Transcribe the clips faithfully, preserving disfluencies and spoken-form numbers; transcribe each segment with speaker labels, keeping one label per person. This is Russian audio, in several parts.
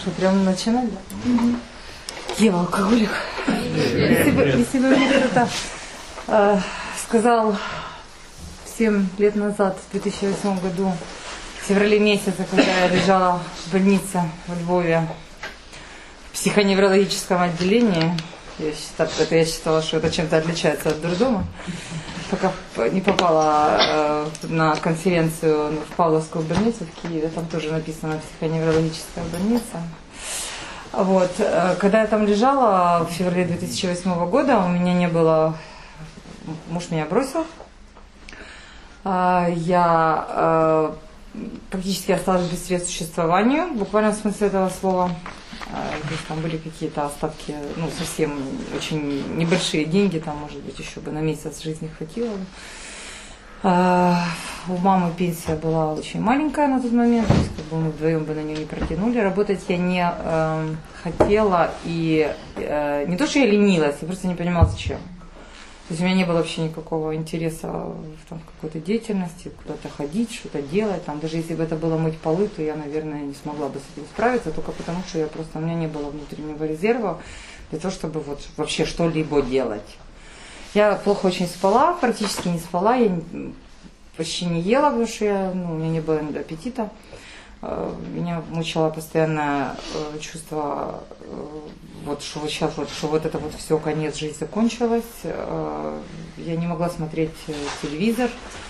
Speaker 1: Что, прям начинать? Да? Угу. Ева, алкоголик. Если бы, если бы мне кто-то э, сказал семь лет назад, в две тысячи восьмом году, в феврале месяце, когда я лежала в больнице в Львове, в психоневрологическом отделении, я считала, это я считала, что это чем-то отличается от дурдома, пока не попала э, на конференцию в Павловскую больницу в Киеве, там тоже написано психоневрологическая больница. Вот. Когда я там лежала в феврале две тысячи восьмого года, у меня не было... Муж меня бросил. Я практически осталась без средств к существованию, буквально в смысле этого слова. То есть там были какие-то остатки, ну, совсем очень небольшие деньги, там, может быть, еще бы на месяц жизни хватило. У мамы пенсия была очень маленькая на тот момент, то есть как бы мы вдвоем бы на нее не протянули. Работать я не э, хотела, и э, не то, что я ленилась, я просто не понимала, зачем. То есть у меня не было вообще никакого интереса в, там, в какой-то деятельности, куда-то ходить, что-то делать. Там, даже если бы это было мыть полы, то я, наверное, не смогла бы с этим справиться, только потому что я просто, у меня не было внутреннего резерва для того, чтобы вот вообще что-либо делать. Я плохо очень спала, практически не спала, я почти не ела, потому что я, ну, у меня не было аппетита. Меня мучило постоянное чувство, вот, что вот сейчас вот, что вот это вот все, конец, жизнь закончилась. Я не могла смотреть телевизор,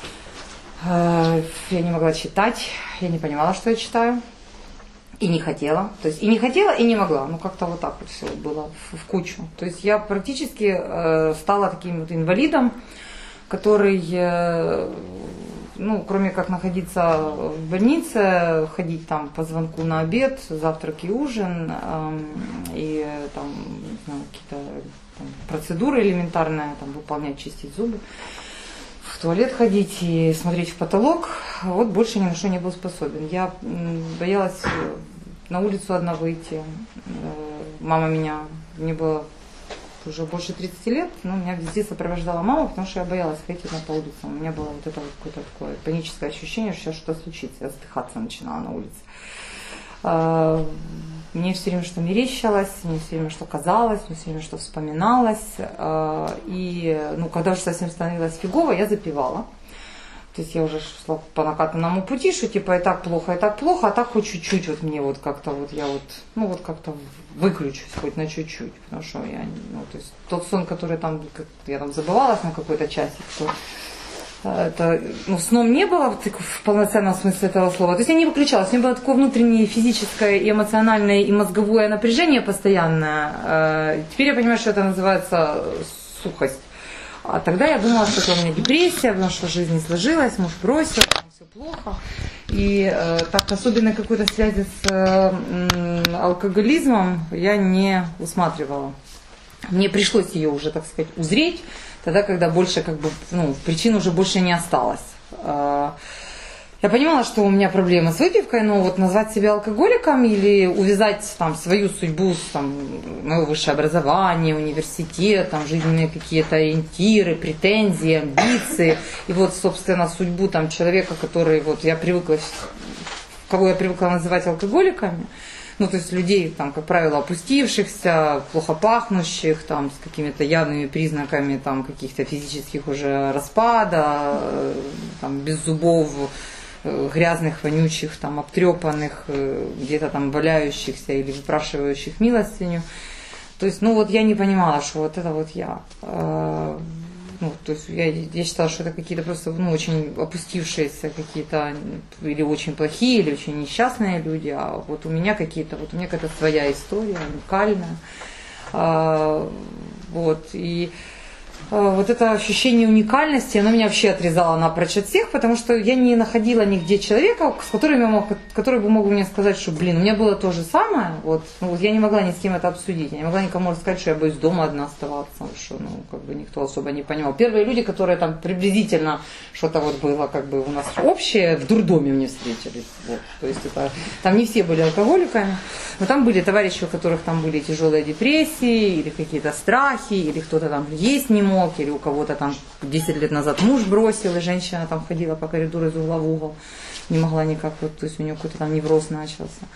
Speaker 1: я не могла читать, я не понимала, что я читаю. И не хотела, то есть и не хотела, и не могла, ну как-то вот так вот все было в, в кучу. То есть я практически э, стала таким вот инвалидом, который, э, ну, кроме как находиться в больнице, ходить там по звонку на обед, завтрак и ужин, э, и там, не знаю, какие-то там процедуры элементарные, там выполнять, чистить зубы, в туалет ходить и смотреть в потолок, вот больше ни на что не был способен. Я боялась на улицу одна выйти. Мама меня, мне было уже больше тридцати лет, но меня везде сопровождала мама, потому что я боялась ходить одна по улице. У меня было вот это вот какое-то такое паническое ощущение, что сейчас что-то случится. Я задыхаться начинала на улице. Мне все время что мерещилось, мне все время что казалось, мне все время что вспоминалось. И ну, когда уже совсем становилось фигово, я запивала. То есть я уже шла по накатанному пути, что типа и так плохо, и так плохо, а так хоть чуть-чуть вот мне вот как-то вот я вот, ну вот как-то выключусь хоть на чуть-чуть. Потому что я, ну то есть тот сон, который там, я там забывалась на какой-то часик, что это, ну, сном не было в полноценном смысле этого слова. То есть я не выключалась, у меня было такое внутреннее физическое, и эмоциональное, и мозговое напряжение постоянное. Теперь я понимаю, что это называется сухость. А тогда я думала, что это у меня депрессия, потому что жизнь не сложилась, муж бросил, все плохо. И э, так особенно какой-то связи с э, алкоголизмом я не усматривала. Мне пришлось ее уже, так сказать, узреть, тогда, когда больше, как бы, ну, причин уже больше не осталось. Я понимала, что у меня проблемы с выпивкой, но вот назвать себя алкоголиком или увязать там свою судьбу, там, мое высшее образование, университет, там, жизненные какие-то ориентиры, претензии, амбиции, и вот, собственно, судьбу там человека, который, вот, я привыкла, кого я привыкла называть алкоголиками, ну, то есть людей, там, как правило, опустившихся, плохо пахнущих, там, с какими-то явными признаками, там, каких-то физических уже распада, там, без зубов, грязных, вонючих, там, обтрепанных, где-то там валяющихся или выпрашивающих милостыню. То есть, ну, вот я не понимала, что вот это вот я. Ну, то есть я, я считала, что это какие-то просто, ну, очень опустившиеся какие-то, или очень плохие, или очень несчастные люди, а вот у меня какие-то, вот у меня какая-то своя история, уникальная. А, вот, и вот это ощущение уникальности, оно меня вообще отрезало напрочь от всех, потому что я не находила нигде человека, с которым я мог, который бы мог мне сказать, что, блин, у меня было то же самое, вот, ну, вот я не могла ни с кем это обсудить, я не могла никому рассказать, что я боюсь дома одна оставаться, что, ну, как бы никто особо не понимал. Первые люди, которые там приблизительно что-то вот было, как бы у нас общее, в дурдоме мне встретились, вот, то есть это, там не все были алкоголиками, но там были товарищи, у которых там были тяжелые депрессии, или какие-то страхи, или кто-то там есть не мог, или у кого-то там десять лет назад муж бросил, и женщина там ходила по коридору из угла в угол, не могла никак, вот, то есть у нее какой-то там невроз начался.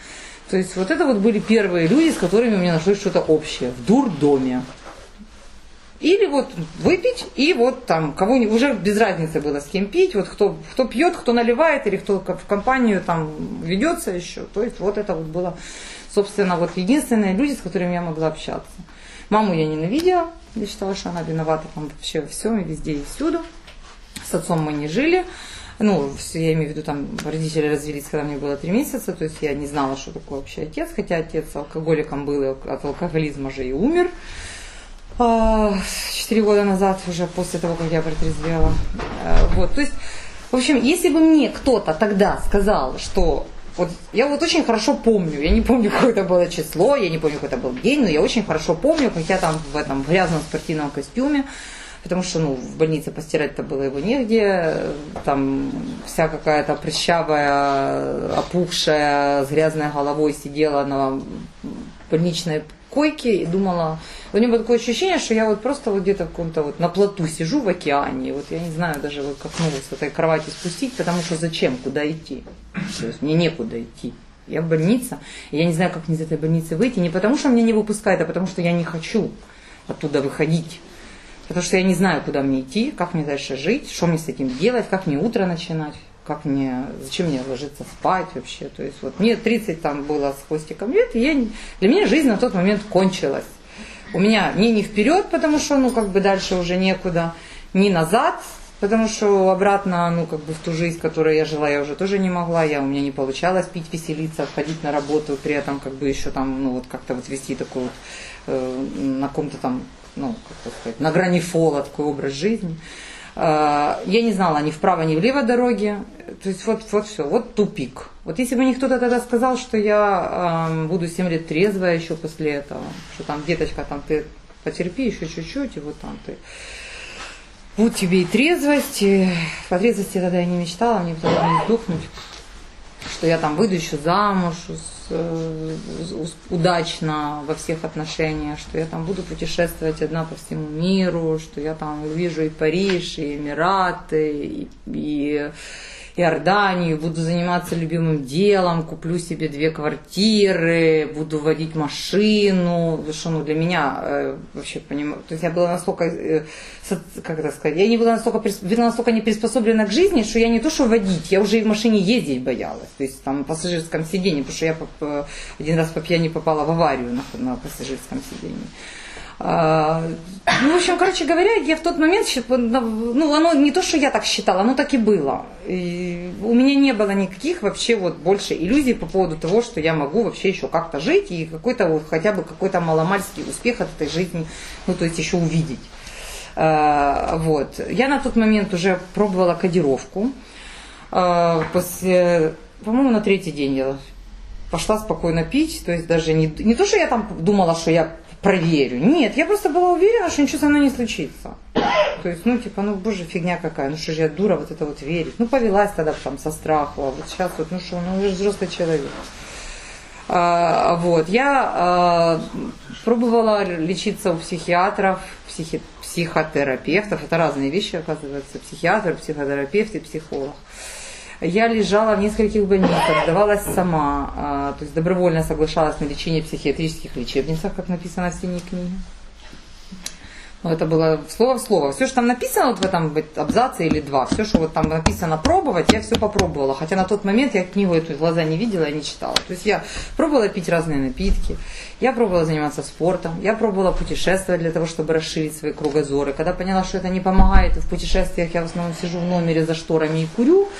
Speaker 1: То есть вот это вот были первые люди, с которыми у меня нашлось что-то общее в дурдоме. Или вот выпить, и вот там кого-нибудь, уже без разницы было с кем пить, вот кто, кто пьет, кто наливает, или кто в компанию там ведется еще. То есть вот это вот было, собственно, вот единственные люди, с которыми я могла общаться. Маму я ненавидела, я считала, что она виновата там вообще во всем, и везде, и всюду. С отцом мы не жили. Ну, я имею в виду, там, родители развелись, когда мне было три месяца, то есть я не знала, что такое вообще отец, хотя отец алкоголиком был, и от алкоголизма же и умер. Четыре года назад, уже после того, как я протрезвела. Вот, то есть, в общем, если бы мне кто-то тогда сказал, что... Вот, я вот очень хорошо помню, я не помню, какое это было число, я не помню, какой это был день, но я очень хорошо помню, как я там в этом грязном спортивном костюме, потому что, ну, в больнице постирать-то было его негде, там вся какая-то прыщавая, опухшая, с грязной головой сидела на больничной койке и думала, у меня было такое ощущение, что я вот просто вот где-то в каком-то вот на плоту сижу в океане, вот я не знаю даже вот как ногу с этой кровати спустить, потому что зачем, куда идти, то есть мне некуда идти, я в больнице, и я не знаю, как мне из этой больницы выйти, не потому что меня не выпускают, а потому что я не хочу оттуда выходить, потому что я не знаю, куда мне идти, как мне дальше жить, что мне с этим делать, как мне утро начинать. Как мне, зачем мне ложиться спать вообще, то есть вот мне тридцать там было с хвостиком лет, и я, для меня жизнь на тот момент кончилась. У меня ни не вперед, потому что, ну, как бы дальше уже некуда, ни назад, потому что обратно, ну, как бы в ту жизнь, в которой я жила, я уже тоже не могла, я, у меня не получалось пить, веселиться, ходить на работу, при этом как бы еще там, ну, вот как-то вот вести такой вот, э, на каком-то там, ну, как сказать, на грани фола такой образ жизни. Я не знала ни вправо, ни влево дороги. То есть вот, вот все, вот тупик. Вот если бы мне кто-то тогда сказал, что я э, буду семь лет трезвая еще после этого, что там, деточка, там ты потерпи еще чуть-чуть, и вот там ты... Вот тебе и трезвость. И по трезвости тогда я не мечтала, мне тогда не сдохнуть. Что я там выйду еще замуж с, с, удачно во всех отношениях, что я там буду путешествовать одна по всему миру, что я там увижу и Париж, и Эмираты, и, и Иорданию, буду заниматься любимым делом, куплю себе две квартиры, буду водить машину, что ну, для меня э, вообще понимаю, то есть я была настолько, э, как это сказать, я не была настолько, была настолько не приспособлена к жизни, что я не то что водить, я уже и в машине ездить боялась, то есть там на пассажирском сиденье, потому что я по, один раз по пьяни попала в аварию на, на пассажирском сиденье. Ну, в общем, короче говоря, я в тот момент, ну, оно не то, что я так считала, оно так и было. И у меня не было никаких вообще вот больше иллюзий по поводу того, что я могу вообще еще как-то жить и какой-то вот, хотя бы какой-то маломальский успех от этой жизни, ну, то есть еще увидеть. Вот. Я на тот момент уже пробовала кодировку. После, по-моему, на третий день я пошла спокойно пить, то есть даже не, не то, что я там думала, что я проверю. Нет, я просто была уверена, что ничего со мной не случится. То есть, ну, типа, ну, боже, фигня какая, ну, что же я дура вот это вот верить. Ну, повелась тогда там со страху, а вот сейчас вот, ну, что, ну, я же взрослый человек. А, вот, я а, пробовала лечиться у психиатров, психи, психотерапевтов, это разные вещи, оказывается, психиатр, психотерапевт и психолог. Я лежала в нескольких больницах, сдавалась сама, то есть добровольно соглашалась на лечение в психиатрических лечебницах, как написано в синей книге. Но это было слово в слово. Все, что там написано вот в этом абзаце или два, все, что вот там написано пробовать, я все попробовала. Хотя на тот момент я книгу эту в глаза не видела и не читала. То есть я пробовала пить разные напитки, я пробовала заниматься спортом, я пробовала путешествовать для того, чтобы расширить свои кругозоры. Когда поняла, что это не помогает, в путешествиях я в основном сижу в номере за шторами и курю,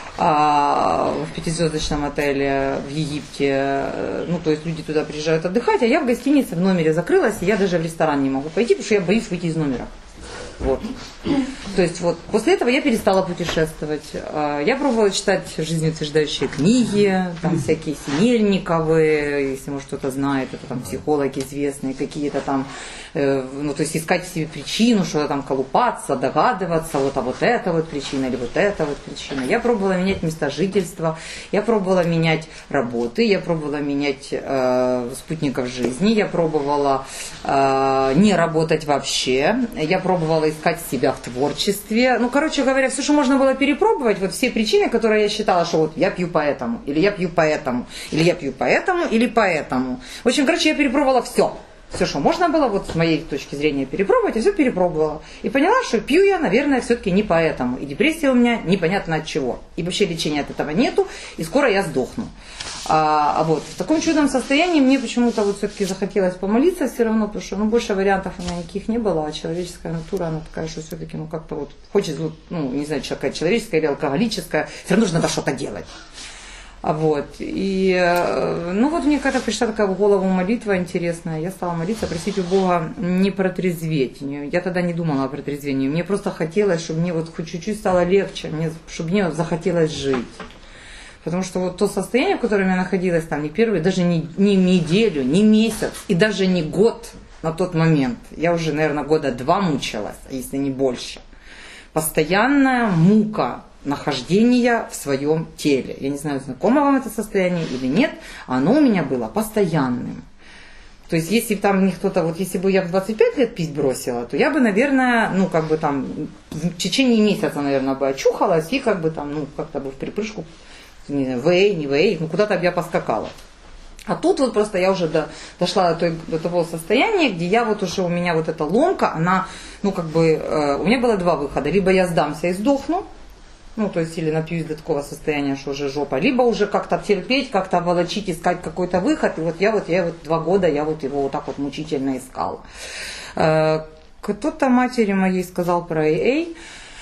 Speaker 1: а в пятизвездочном отеле в Египте, ну, то есть люди туда приезжают отдыхать, а я в гостинице в номере закрылась, и я даже в ресторан не могу пойти, потому что я боюсь выйти из номера. Вот. То есть вот после этого я перестала путешествовать. Я пробовала читать жизнеутверждающие книги, там всякие Синельниковы, если может кто-то знает, это там психологи известные, какие-то там, ну то есть искать в себе причину, что-то там колупаться, догадываться, вот а вот это вот причина или вот это вот причина. Я пробовала менять места жительства, я пробовала менять работы, я пробовала менять э, спутников жизни, я пробовала э, не работать вообще, я пробовала стала искать себя в творчестве. Ну, короче говоря, все, что можно было перепробовать, вот все причины, которые я считала, что вот я пью поэтому, или я пью поэтому, или я пью поэтому, или поэтому. В общем, короче, я перепробовала все. Все, что можно было, вот с моей точки зрения перепробовать, я все перепробовала. И поняла, что пью я, наверное, все-таки не поэтому. И депрессия у меня непонятно от чего. И вообще лечения от этого нету, и скоро я сдохну. А, а вот в таком чудном состоянии мне почему-то вот все-таки захотелось помолиться все равно, потому что ну, больше вариантов у меня никаких не было, а человеческая натура, она такая, что все-таки, ну, как-то вот хочет, вот, ну, не знаю, какая человеческая или алкоголическая, все равно нужно надо что-то делать. Вот. И, ну вот мне когда пришла такая в голову молитва интересная, я стала молиться, просить у Бога не протрезветь. Я тогда не думала о протрезвении, мне просто хотелось, чтобы мне вот хоть чуть-чуть стало легче, мне, чтобы мне захотелось жить. Потому что вот то состояние, в котором я находилась там не первый, даже не, не неделю, не месяц и даже не год на тот момент, я уже, наверное, года два мучилась, если не больше. Постоянная мука нахождения в своем теле. Я не знаю, знакомо вам это состояние или нет, оно у меня было постоянным. То есть, если бы там мне кто-то, вот если бы я в двадцать пять лет пить бросила, то я бы, наверное, ну, как бы там, в течение месяца, наверное, бы очухалась и как бы там, ну, как-то бы в припрыжку, не знаю, вэй, не вэй, ну, куда-то бы я поскакала. А тут вот просто я уже до, дошла до, той, до того состояния, где я вот уже, у меня вот эта ломка, она, ну, как бы, э, у меня было два выхода. Либо я сдамся и сдохну, ну, то есть, или напьюсь до такого состояния, что уже жопа, либо уже как-то терпеть, как-то волочить, искать какой-то выход. И вот я вот, я вот два года, я вот его вот так вот мучительно искала. Кто-то матери моей сказал про эй эй.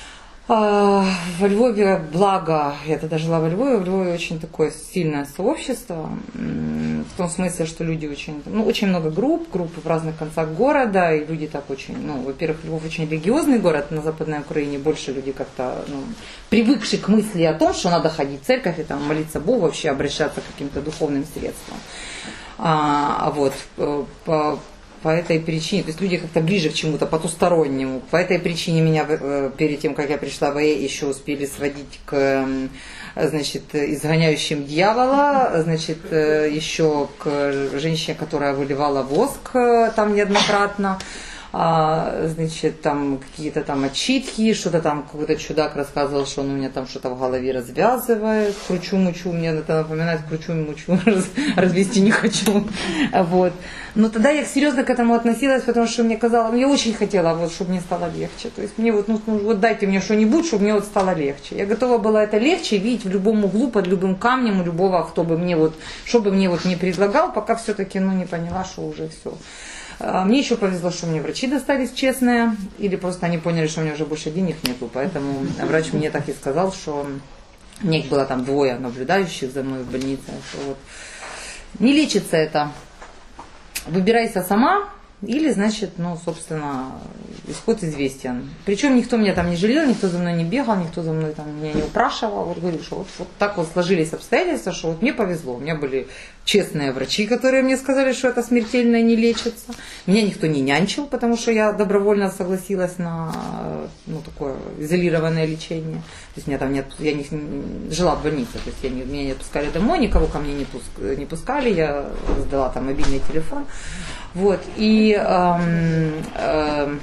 Speaker 1: Во Львове, благо, я тогда жила во Львове, в Львове очень такое сильное сообщество, в том смысле, что люди очень, ну, очень много групп, группы в разных концах города, и люди так очень, ну, во-первых, Львов очень религиозный город, на Западной Украине больше люди как-то, ну, привыкшие к мысли о том, что надо ходить в церковь и там молиться Богу, вообще обращаться к каким-то духовным средствам. А, вот, по По этой причине, то есть люди как-то ближе к чему-то потустороннему. По этой причине меня перед тем, как я пришла в эй эй, еще успели сводить к, значит, изгоняющим дьявола, значит, еще к женщине, которая выливала воск там неоднократно. А, значит, там какие-то там отчитки, что-то там какой-то чудак рассказывал, что он у меня там что-то в голове развязывает, кручу-мучу, мне это напоминает кручу-мучу, раз, развести не хочу, вот. Но тогда я серьезно к этому относилась, потому что мне казалось, я очень хотела, вот, чтобы мне стало легче, то есть мне вот, ну, вот дайте мне что-нибудь, чтобы мне вот стало легче. Я готова была это легче видеть в любом углу, под любым камнем, у любого, кто бы мне вот, что бы мне вот не предлагал, пока все-таки, ну, не поняла, что уже все. Мне еще повезло, что мне врачи достались честные, или просто они поняли, что у меня уже больше денег нету, поэтому врач мне так и сказал, что у меня их было там двое наблюдающих за мной в больнице, что вот не лечится это, выбирайся сама, или, значит, ну, собственно, исход известен. Причем никто меня там не жалел, никто за мной не бегал, никто за мной там меня не упрашивал. Вот говорю, что вот, вот так вот сложились обстоятельства, что вот мне повезло. У меня были честные врачи, которые мне сказали, что это смертельно и не лечится. Меня никто не нянчил, потому что я добровольно согласилась на, ну, такое изолированное лечение. То есть меня там не, я не, жила в больнице, то есть я не, меня не отпускали домой, никого ко мне не, пуск, не пускали, я сдала там мобильный телефон. Вот, и, эм, эм,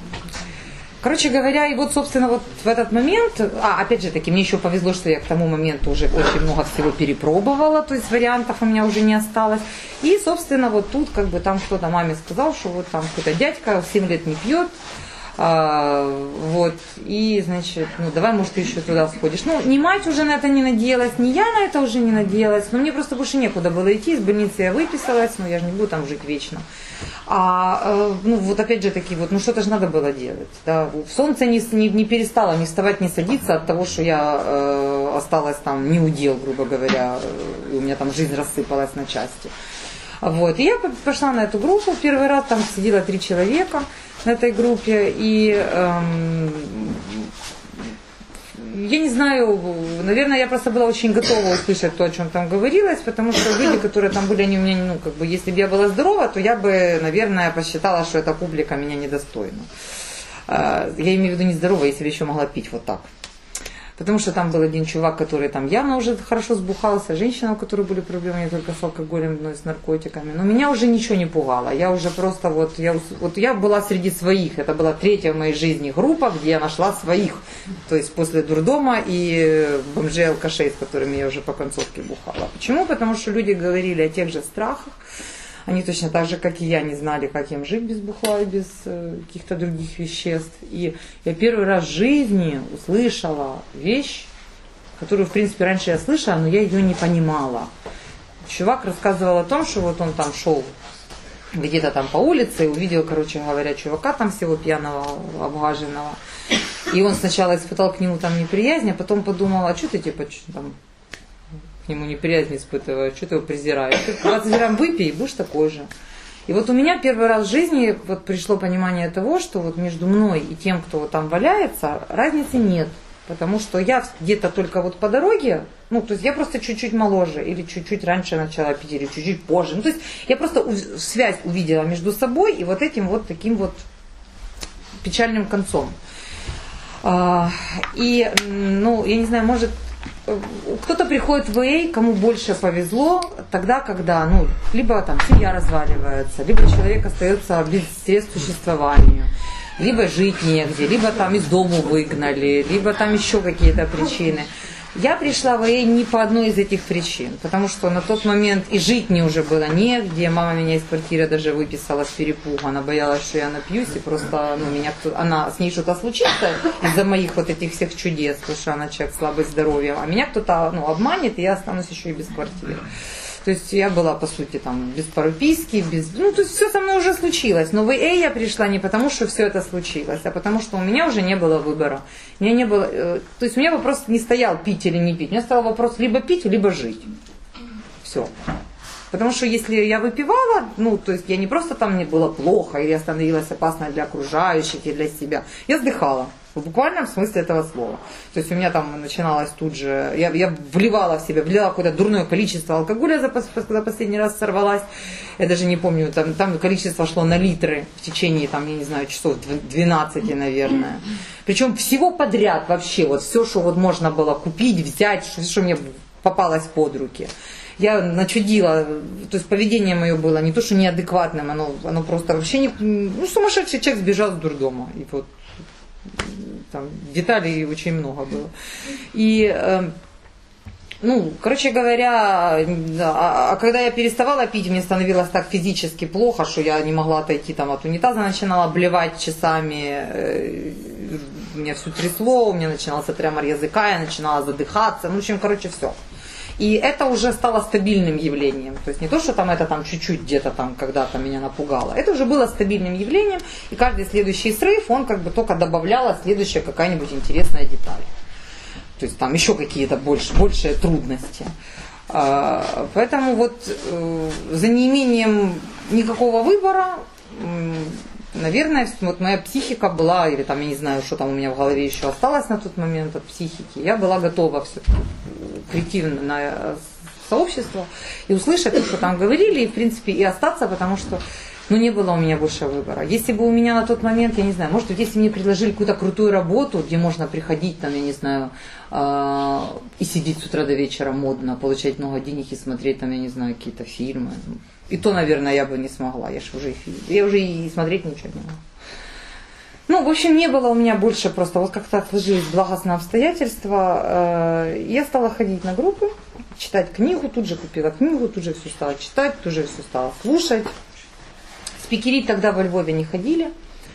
Speaker 1: короче говоря, и вот, собственно, вот в этот момент, а, опять же таки, мне еще повезло, что я к тому моменту уже очень много всего перепробовала, то есть вариантов у меня уже не осталось, и, собственно, вот тут, как бы, там кто-то маме сказал, что вот там какой-то дядька семь лет не пьет, а, вот, и, значит, ну, давай, может, ты еще туда сходишь. Ну, ни мать уже на это не надеялась, ни я на это уже не надеялась, но мне просто больше некуда было идти, из больницы я выписалась, но я же не буду там жить вечно. А, ну, вот опять же таки, вот, ну, что-то же надо было делать, да. Солнце не, не, не перестало ни вставать, ни садиться от того, что я э, осталась там не удел, грубо говоря, и у меня там жизнь рассыпалась на части. Вот, и я пошла на эту группу, первый раз там сидело три человека на этой группе, и эм, я не знаю, наверное, я просто была очень готова услышать то, о чем там говорилось, потому что люди, которые там были, они у меня, ну, как бы, если бы я была здорова, то я бы, наверное, посчитала, что эта публика меня недостойна. Я имею в виду не здорова, если бы еще могла пить вот так. Потому что там был один чувак, который там явно уже хорошо сбухался, женщина, у которой были проблемы не только с алкоголем, но и с наркотиками. Но меня уже ничего не пугало. Я уже просто вот я, вот я была среди своих. Это была третья в моей жизни группа, где я нашла своих. То есть после дурдома и бомжей, алкашей, с которыми я уже по концовке бухала. Почему? Потому что люди говорили о тех же страхах. Они точно так же, как и я, не знали, как им жить без бухла и без э, каких-то других веществ. И я первый раз в жизни услышала вещь, которую, в принципе, раньше я слышала, но я ее не понимала. Чувак рассказывал о том, что вот он там шел где-то там по улице и увидел, короче говоря, чувака там всего пьяного, обгаженного. И он сначала испытал к нему там неприязнь, а потом подумал, а что ты типа там... к нему неприязнь испытываю, что ты его презираешь. Ты двадцать грамм выпей и будешь такой же. И вот у меня первый раз в жизни вот пришло понимание того, что вот между мной и тем, кто вот там валяется, разницы нет. Потому что я где-то только вот по дороге, ну, то есть я просто чуть-чуть моложе, или чуть-чуть раньше начала пить, или чуть-чуть позже. Ну, то есть я просто связь увидела между собой и вот этим вот таким вот печальным концом. И, ну, я не знаю, может... Кто-то приходит в эй, кому больше повезло, тогда, когда, ну, либо там семья разваливается, либо человек остается без средств к существованию, либо жить негде, либо там из дома выгнали, либо там еще какие-то причины. Я пришла в эй не по одной из этих причин, потому что на тот момент и жить мне уже было негде, мама меня из квартиры даже выписала с перепугу, она боялась, что я напьюсь, и просто, ну, меня, она, с ней что-то случится из-за моих вот этих всех чудес, потому что она человек слабый здоровьем, а меня кто-то, ну, обманет, и я останусь еще и без квартиры. То есть я была, по сути, там, без прописки, без... Ну, то есть все со мной уже случилось. Но в эй я пришла не потому, что все это случилось, а потому, что у меня уже не было выбора. У меня не было... То есть у меня вопрос не стоял, пить или не пить. У меня стоял вопрос либо пить, либо жить. Все. Потому что если я выпивала, ну, то есть я не просто там мне было плохо, или я становилась опасной для окружающих и для себя. Я вздыхала. В буквальном смысле этого слова. То есть у меня там начиналось тут же, я, я вливала в себя, влила какое-то дурное количество алкоголя, за, когда последний раз сорвалась. Я даже не помню, там, там количество шло на литры в течение, там, я не знаю, часов двенадцать, наверное. Причем всего подряд вообще, вот все, что вот можно было купить, взять, что, что мне попалось под руки. Я начудила, то есть поведение мое было не то, что неадекватным, оно, оно просто вообще не... Ну, сумасшедший человек сбежал с дурдома. И вот там деталей очень много было. И, э, ну, короче говоря, да, а, а когда я переставала пить, мне становилось так физически плохо, что я не могла отойти там от унитаза, начинала блевать часами, э, меня все трясло, у меня начинался тремор языка, я начинала задыхаться, ну, в общем, короче, все. И это уже стало стабильным явлением. То есть не то, что там это там чуть-чуть где-то там когда-то меня напугало. Это уже было стабильным явлением. И каждый следующий срыв, он как бы только добавляла следующая какая-нибудь интересная деталь. То есть там еще какие-то больше, большие трудности. Поэтому вот за неимением никакого выбора, наверное, вот моя психика была, или там, я не знаю, что там у меня в голове еще осталось на тот момент от психики, я была готова все-таки прийти на сообщество и услышать то, что там говорили, и, в принципе, и остаться, потому что, ну, не было у меня больше выбора. Если бы у меня на тот момент, я не знаю, может быть, если мне предложили какую-то крутую работу, где можно приходить, там, я не знаю, э- и сидеть с утра до вечера модно, получать много денег и смотреть, там, я не знаю, какие-то фильмы, и то, наверное, я бы не смогла, я же уже и, я уже и смотреть ничего не могла. Ну, в общем, не было у меня больше просто, вот как-то сложились благостные обстоятельства. Я стала ходить на группы, читать книгу, тут же купила книгу, тут же все стала читать, тут же все стала слушать. Спикерить тогда во Львове не ходили.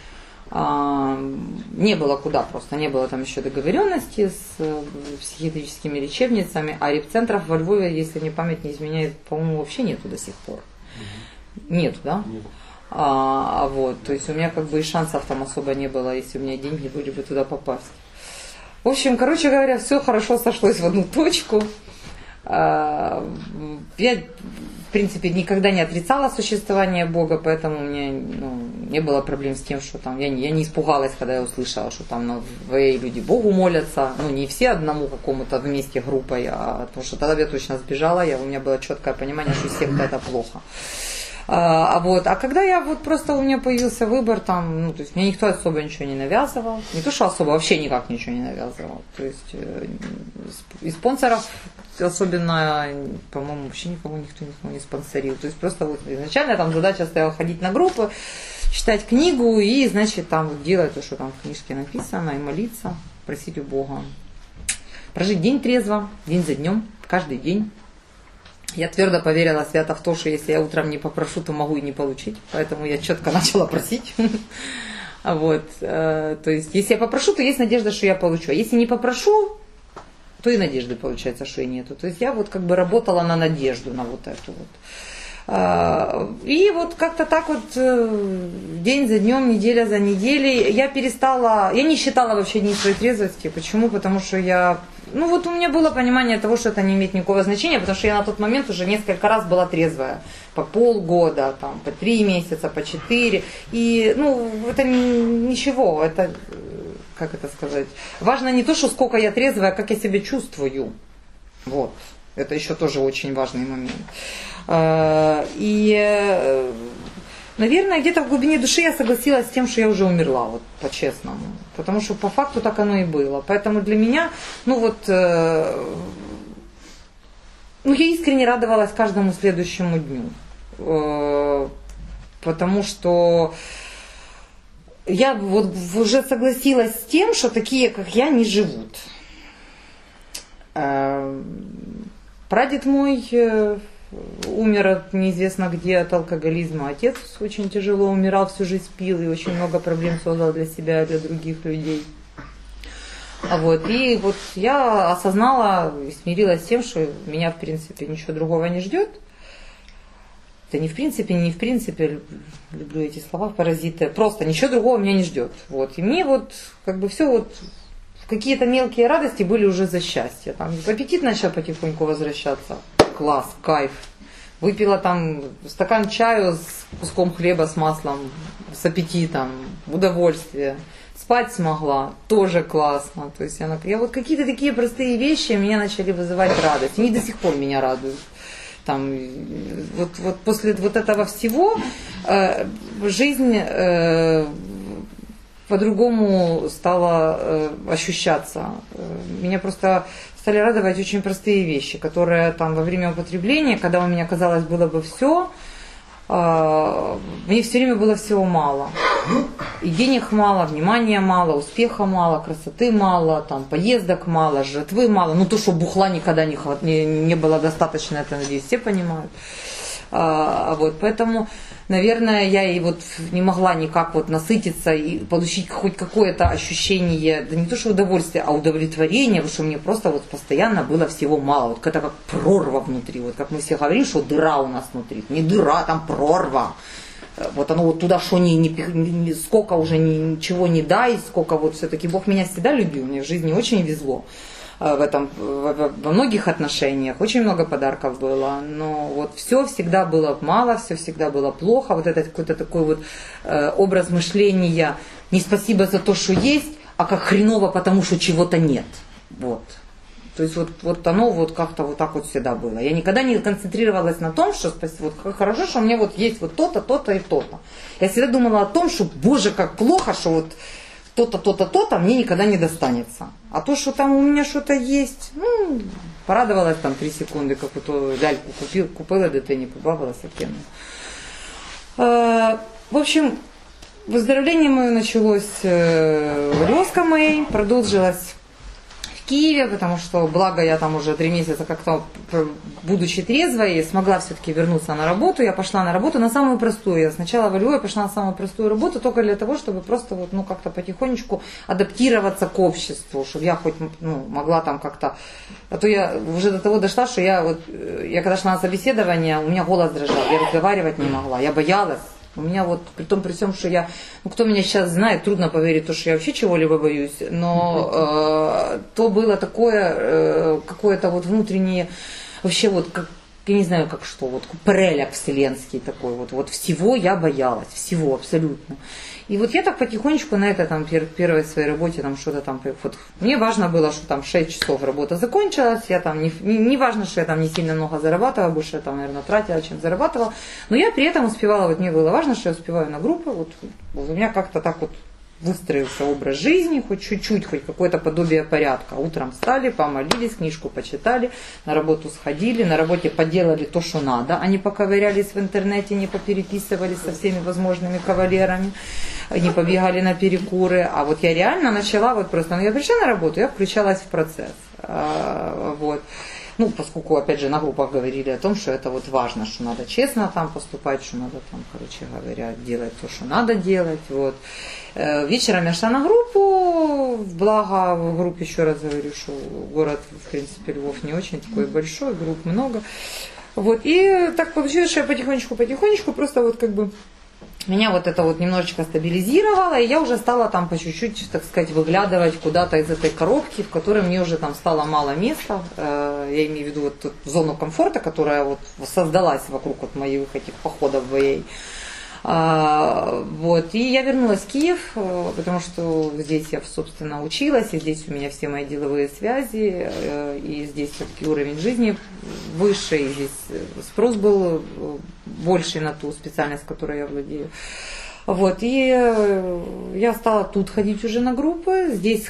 Speaker 1: Не было куда просто, не было там еще договоренности с психиатрическими лечебницами, а репцентров во Львове, если мне память не изменяет, по-моему, вообще нету до сих пор. Нету, да? Нет. А, вот, то есть у меня как бы и шансов там особо не было, если у меня деньги были бы туда попасть. В общем, короче говоря, все хорошо сошлось в одну точку. А, я, в принципе, никогда не отрицала существование Бога, поэтому у меня, ну, не было проблем с тем, что там, я, я не испугалась, когда я услышала, что там на ВЭИ люди Богу молятся, ну, не все одному какому-то вместе группой, а потому что тогда я точно сбежала, я, у меня было четкое понимание, что секта это плохо. А, вот. А когда я вот просто у меня появился выбор, там, ну, то есть мне никто особо ничего не навязывал. Не то, что особо, вообще никак ничего не навязывал. То есть из спонсоров особенно, по-моему, вообще никого никто никого не спонсорил. То есть просто вот изначально там задача стояла ходить на группы, читать книгу и, значит, там вот делать то, что там в книжке написано, и молиться, просить у Бога. Прожить день трезво, день за днем, каждый день. Я твердо поверила свято в то, что если я утром не попрошу, то могу и не получить. Поэтому я четко начала просить. Вот. То есть, если я попрошу, то есть надежда, что я получу. А если не попрошу, то и надежды, получается, что и нету. То есть я вот как бы работала на надежду, на вот эту вот. И вот как-то так вот день за днем, неделя за неделей я перестала, я не считала вообще дни своей трезвости. Почему? Потому что я, ну вот у меня было понимание того, что это не имеет никакого значения, потому что я на тот момент уже несколько раз была трезвая. По полгода, там, по три месяца, по четыре. И, ну, это ничего, это, как это сказать, важно не то, что сколько я трезвая, а как я себя чувствую. Вот. Это еще тоже очень важный момент. И, наверное, где-то в глубине души я согласилась с тем, что я уже умерла, вот по-честному. Потому что по факту так оно и было. Поэтому для меня, ну вот, ну я искренне радовалась каждому следующему дню. Потому что я вот уже согласилась с тем, что такие, как я, не живут. Прадед мой умер от неизвестно где, от алкоголизма. Отец очень тяжело умирал, всю жизнь пил и очень много проблем создал для себя и для других людей. Вот. И вот я осознала и смирилась с тем, что меня в принципе ничего другого не ждет. Это не в принципе, не в принципе, люблю эти слова, паразиты. Просто ничего другого меня не ждет. Вот. И мне вот как бы все вот какие-то мелкие радости были уже за счастье. Там аппетит начал потихоньку возвращаться. Класс, кайф. Выпила там стакан чаю с куском хлеба с маслом, с аппетитом, удовольствие. Спать смогла, тоже классно. То есть я, я вот какие-то такие простые вещи меня начали вызывать радость. Они до сих пор меня радуют. Там, вот, вот после вот этого всего э, жизнь э, по-другому стала э, ощущаться. Меня просто стали радовать очень простые вещи, которые там во время употребления, когда у меня, казалось, было бы все, э, мне все время было всего мало. И денег мало, внимания мало, успеха мало, красоты мало, там, поездок мало, жратвы мало. Ну, то, что бухла никогда не, не, не было достаточно, это, надеюсь, все понимают. А, вот, поэтому, наверное, я и вот не могла никак вот насытиться и получить хоть какое-то ощущение, да не то что удовольствие, а удовлетворение, потому что мне просто вот постоянно было всего мало. Вот это как прорва внутри, вот как мы все говорим, что дыра у нас внутри. Не дыра, там прорва. Вот оно вот туда, что ни, ни, ни, сколько уже ни, ничего не дай, сколько вот все-таки Бог меня всегда любил, мне в жизни очень везло. В этом, во многих отношениях, очень много подарков было, но вот все всегда было мало, все всегда было плохо, вот этот какой-то такой вот э, образ мышления, не спасибо за то, что есть, а как хреново, потому что чего-то нет, вот. То есть вот, вот оно вот как-то вот так вот всегда было. Я никогда не концентрировалась на том, что вот, хорошо, что у меня вот есть вот то-то, то-то и то-то. Я всегда думала о том, что, боже, как плохо, что вот то-то, то-то, то-то мне никогда не достанется. А то, что там у меня что-то есть, ну, порадовалась там три секунды, как у то ляльку купил, купила ДТ, не побавилась совсем. В общем, выздоровление мое началось в Лёска моей, продолжилось в Киеве, потому что, благо, я там уже три месяца как-то, будучи трезвой, смогла все-таки вернуться на работу. Я пошла на работу на самую простую. Я сначала во Львове пошла на самую простую работу только для того, чтобы просто вот, ну, как-то потихонечку адаптироваться к обществу, чтобы я хоть, ну, могла там как-то... А то я уже до того дошла, что я вот, я когда шла на собеседование, у меня голос дрожал, я разговаривать не могла, я боялась. У меня вот, при том, при всем, что я, ну, кто меня сейчас знает, трудно поверить, то, что я вообще чего-либо боюсь, но э, то было такое, э, какое-то вот внутреннее, вообще вот, как, я не знаю, как что, вот преляк вселенский такой, вот, вот всего я боялась, всего абсолютно. И вот я так потихонечку на это, там, пер, первой своей работе, там, что-то там, вот, мне важно было, что там шесть часов работа закончилась, я там, не, не, не важно, что я там не сильно много зарабатывала, больше я там, наверное, тратила, чем зарабатывала, но я при этом успевала, вот мне было важно, что я успеваю на группы, вот, вот у меня как-то так вот выстроился образ жизни, хоть чуть-чуть, хоть какое-то подобие порядка. Утром встали, помолились, книжку почитали, на работу сходили, на работе поделали то, что надо, а не поковырялись в интернете, не попереписывались со всеми возможными кавалерами, не побегали на перекуры. А вот я реально начала, вот просто, ну, я пришла на работу, я включалась в процесс. А, вот. Ну, поскольку, опять же, на группах говорили о том, что это вот важно, что надо честно там поступать, что надо там, короче говоря, делать то, что надо делать, вот. Вечером я шла на группу, благо в группе, еще раз говорю, что город, в принципе, Львов не очень такой большой, групп много. Вот, и так получилось, что я потихонечку-потихонечку просто вот как бы меня вот это вот немножечко стабилизировало, и я уже стала там по чуть-чуть, так сказать, выглядывать куда-то из этой коробки, в которой мне уже там стало мало места. Я имею в виду вот эту зону комфорта, которая вот создалась вокруг вот моих этих походов в эй эй. А, вот, и я вернулась в Киев, потому что здесь я, собственно, училась, и здесь у меня все мои деловые связи, и здесь все-таки уровень жизни выше, и здесь спрос был больше на ту специальность, которой я владею. Вот, и я стала тут ходить уже на группы, здесь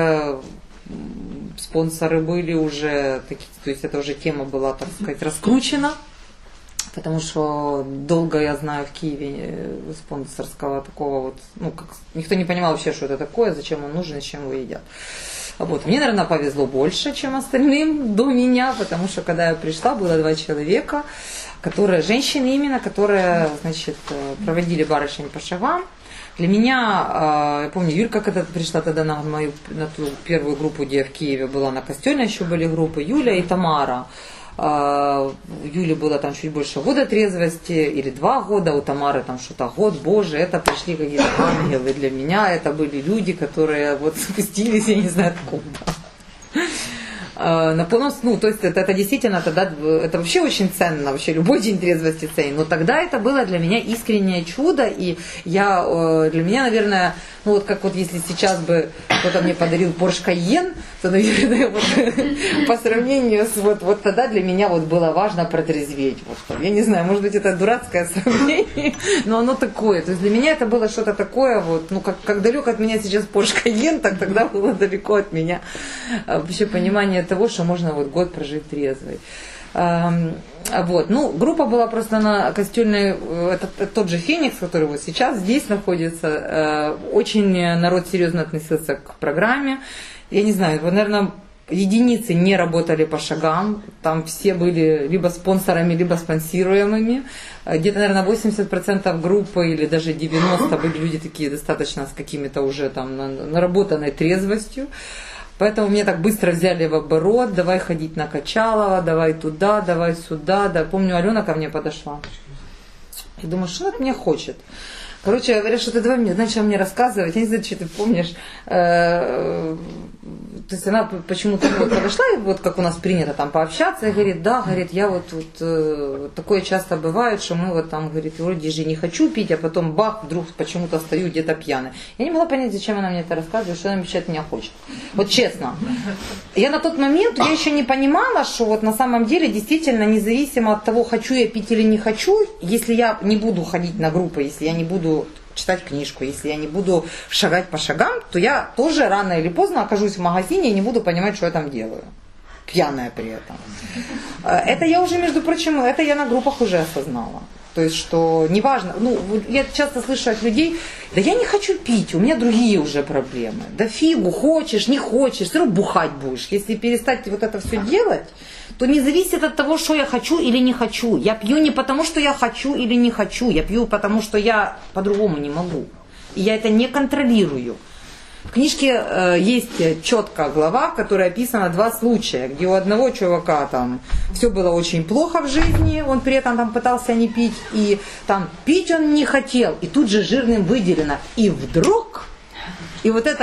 Speaker 1: спонсоры были уже, то есть это уже тема была, так сказать, раскручена. Потому что долго, я знаю, в Киеве спонсорского такого вот, ну, как, никто не понимал вообще, что это такое, зачем он нужен и с чем его едят. Вот. Мне, наверное, повезло больше, чем остальным до меня, потому что, когда я пришла, было два человека, которые, женщины именно, которые, значит, проводили барышень по шагам. Для меня, я помню, Юлька, когда пришла тогда на мою, на ту первую группу, где я в Киеве была, на Костельной еще были группы, Юля и Тамара. У Юли было там чуть больше года трезвости, или два года, у Тамары там что-то год, боже, это пришли какие-то ангелы для меня, это были люди, которые вот спустились, я не знаю откуда. На полном, ну, то есть это, это действительно тогда, это вообще очень ценно, вообще любой день трезвости ценен, но тогда это было для меня искреннее чудо, и я, для меня, наверное, ну вот как вот если сейчас бы кто-то мне подарил Porsche Cayenne, то, наверное, вот, по сравнению с вот, вот тогда для меня вот было важно протрезветь. Вот, я не знаю, может быть это дурацкое сравнение, но оно такое. То есть для меня это было что-то такое, вот, ну как, как далеко от меня сейчас Porsche Cayenne, так тогда было далеко от меня вообще понимание того, что можно вот год прожить трезвой. Вот. Ну, группа была просто на Костельной, это, это тот же Феникс, который вот сейчас здесь находится. Очень народ серьезно относился к программе. Я не знаю, наверное, единицы не работали по шагам. Там все были либо спонсорами, либо спонсируемыми. Где-то, наверное, восемьдесят процентов группы или даже девяносто процентов были люди такие достаточно с какими-то уже там наработанной трезвостью. Поэтому меня так быстро взяли в оборот, давай ходить на Качалова, давай туда, давай сюда. Да, помню, Алена ко мне подошла. Я думаю, что она от меня хочет? Короче, говорят, что ты давай мне, начала мне рассказывать, я не знаю, что ты помнишь. То есть она почему-то вот подошла, и вот как у нас принято там пообщаться, и говорит, да, говорит, я вот, вот э, такое часто бывает, что мы вот там, говорит, вроде же не хочу пить, а потом бах, вдруг почему-то стою где-то пьяная. Я не могла понять, зачем она мне это рассказывает, что она вообще от меня хочет. Вот честно. Я на тот момент, я еще не понимала, что вот на самом деле действительно независимо от того, хочу я пить или не хочу, если я не буду ходить на группы, если я не буду читать книжку, если я не буду шагать по шагам, то я тоже рано или поздно окажусь в магазине и не буду понимать, что я там делаю. Пьяная при этом. Это я уже, между прочим, это я на группах уже осознала. То есть, что неважно, ну, я часто слышу от людей, да я не хочу пить, у меня другие уже проблемы. Да фигу, хочешь, не хочешь, все равно бухать будешь. Если перестать вот это все делать, то не зависит от того, что я хочу или не хочу. Я пью не потому, что я хочу или не хочу, я пью потому, что я по-другому не могу. И я это не контролирую. В книжке э, есть четкая глава, в которой описано два случая, где у одного чувака там все было очень плохо в жизни, он при этом там пытался не пить, и там пить он не хотел, и тут же жирным выделено. И вдруг, и вот это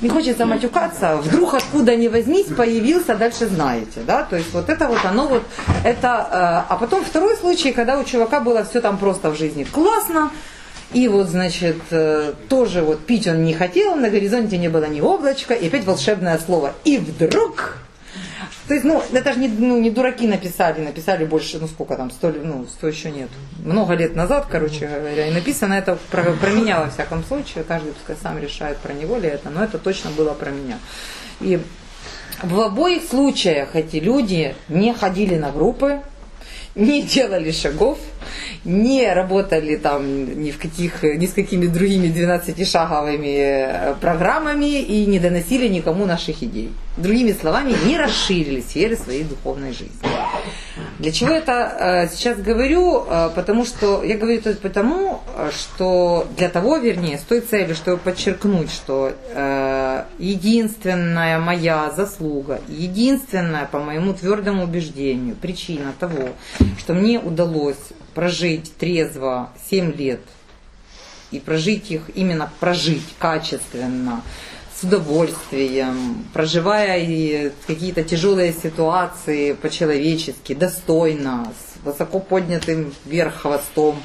Speaker 1: не хочется матюкаться, вдруг откуда ни возьмись появился, дальше знаете, да, то есть вот это вот оно вот, это, а потом второй случай, когда у чувака было все там просто в жизни классно, и вот, значит, тоже вот пить он не хотел, на горизонте не было ни облачка, и опять волшебное слово, и вдруг... То есть, ну, это же не, ну, не дураки написали, написали больше, ну, сколько там, сто, ну, сто еще нет, много лет назад, короче говоря, и написано это про, про меня во всяком случае, каждый пускай сам решает, про него ли это, но это точно было про меня. И в обоих случаях эти люди не ходили на группы, не делали шагов, не работали там ни, в каких, ни с какими другими двенадцатишаговыми программами и не доносили никому наших идей. Другими словами, не расширили сферы своей духовной жизни. Для чего это э, сейчас говорю? Э, потому что я говорю это потому, что для того, вернее, с той целью, чтобы подчеркнуть, что э, единственная моя заслуга, единственная, по моему твердому убеждению, причина того, что мне удалось прожить трезво семь лет и прожить их, именно прожить качественно, с удовольствием, проживая и какие-то тяжелые ситуации по-человечески, достойно, с высоко поднятым вверх хвостом.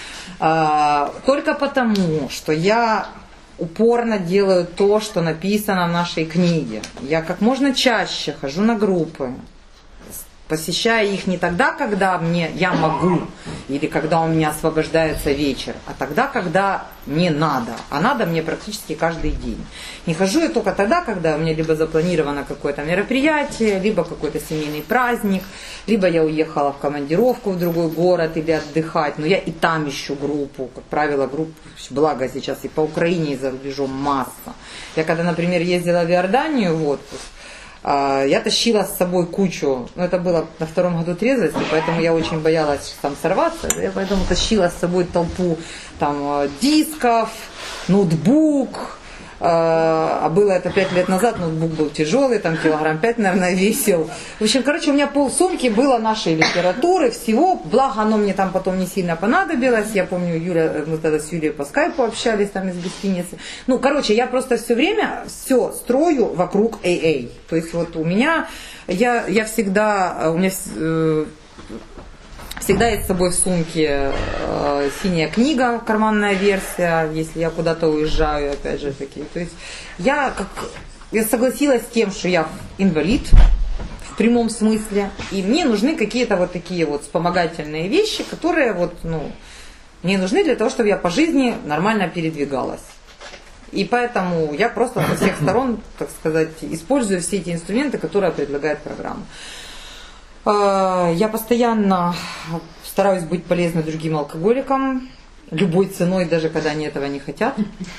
Speaker 1: Только потому, что я упорно делаю то, что написано в нашей книге. Я как можно чаще хожу на группы, посещая их не тогда, когда мне, я могу, или когда у меня освобождается вечер, а тогда, когда мне надо. А надо мне практически каждый день. Не хожу я только тогда, когда у меня либо запланировано какое-то мероприятие, либо какой-то семейный праздник, либо я уехала в командировку в другой город или отдыхать, но я и там ищу группу. Как правило, групп, благо сейчас и по Украине, и за рубежом масса. Я когда, например, ездила в Иорданию в отпуск, я тащила с собой кучу, ну это было на втором году трезвости, поэтому я очень боялась там сорваться, я поэтому тащила с собой толпу там дисков, ноутбук, а было это пять лет назад, ноутбук был тяжелый, там килограмм пять, наверное, весил. В общем, короче, у меня полсумки было нашей литературы, всего, благо оно мне там потом не сильно понадобилось, я помню, Юля, мы тогда с Юлей по скайпу общались там из гостиницы. Ну, короче, я просто все время все строю вокруг эй эй. То есть вот у меня, я, я всегда, у меня... Э, Всегда есть с собой в сумке э, синяя книга, карманная версия, если я куда-то уезжаю, опять же таки. То есть я, как, я согласилась с тем, что я инвалид в прямом смысле, и мне нужны какие-то вот такие вот вспомогательные вещи, которые вот, ну, мне нужны для того, чтобы я по жизни нормально передвигалась. И поэтому я просто со всех сторон, так сказать, использую все эти инструменты, которые предлагает программа. Я постоянно стараюсь быть полезной другим алкоголикам, любой ценой, даже когда они этого не хотят.